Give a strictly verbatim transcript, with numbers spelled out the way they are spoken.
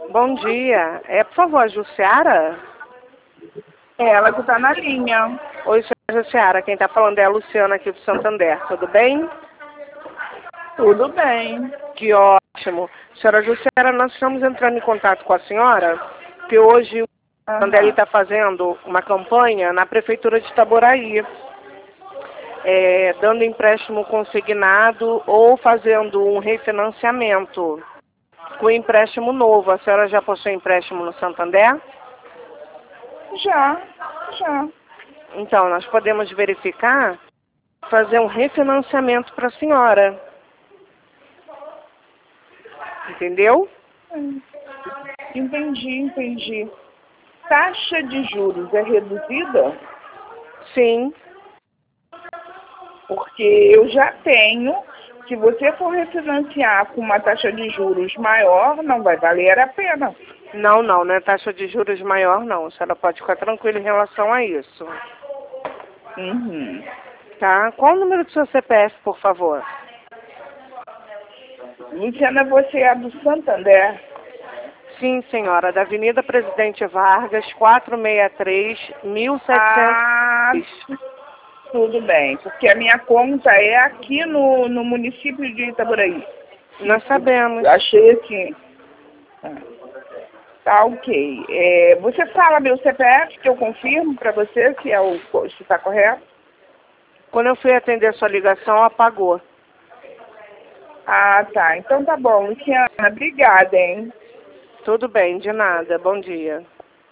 Bom dia. É, por favor, a Jussiara? É ela que está na linha. Oi, senhora Jussiara. Quem está falando é a Luciana aqui do Santander. Tudo bem? Tudo bem. Que ótimo. Senhora Jussiara, nós estamos entrando em contato com a senhora, que hoje o Santander Aham. está fazendo uma campanha na Prefeitura de Itaboraí, é, dando empréstimo consignado ou fazendo um refinanciamento com empréstimo novo. A senhora já possui empréstimo no Santander? Já, já. Então, nós podemos verificar, fazer um refinanciamento para a senhora. Entendeu? Entendi, entendi. Taxa de juros é reduzida? Sim. Porque eu já tenho. Se você for refinanciar com uma taxa de juros maior, não vai valer a pena. Não, não, não é taxa de juros maior, não. A senhora pode ficar tranquila em relação a isso. Uhum. Tá? Qual o número do seu C P F, por favor? Luciana, você é do Santander? Sim, senhora. Da Avenida Presidente Vargas, quatrocentos e sessenta e três, mil e setecentos. Ah, tudo bem. Porque a minha conta é aqui no, no município de Itaboraí. Nós sabemos. Achei aqui. Tá, ok. É, você fala meu C P F, que eu confirmo para você se é o se está correto? Quando eu fui atender a sua ligação, apagou. Ah, tá. Então tá bom, Luciana. Obrigada, hein? Tudo bem, de nada. Bom dia.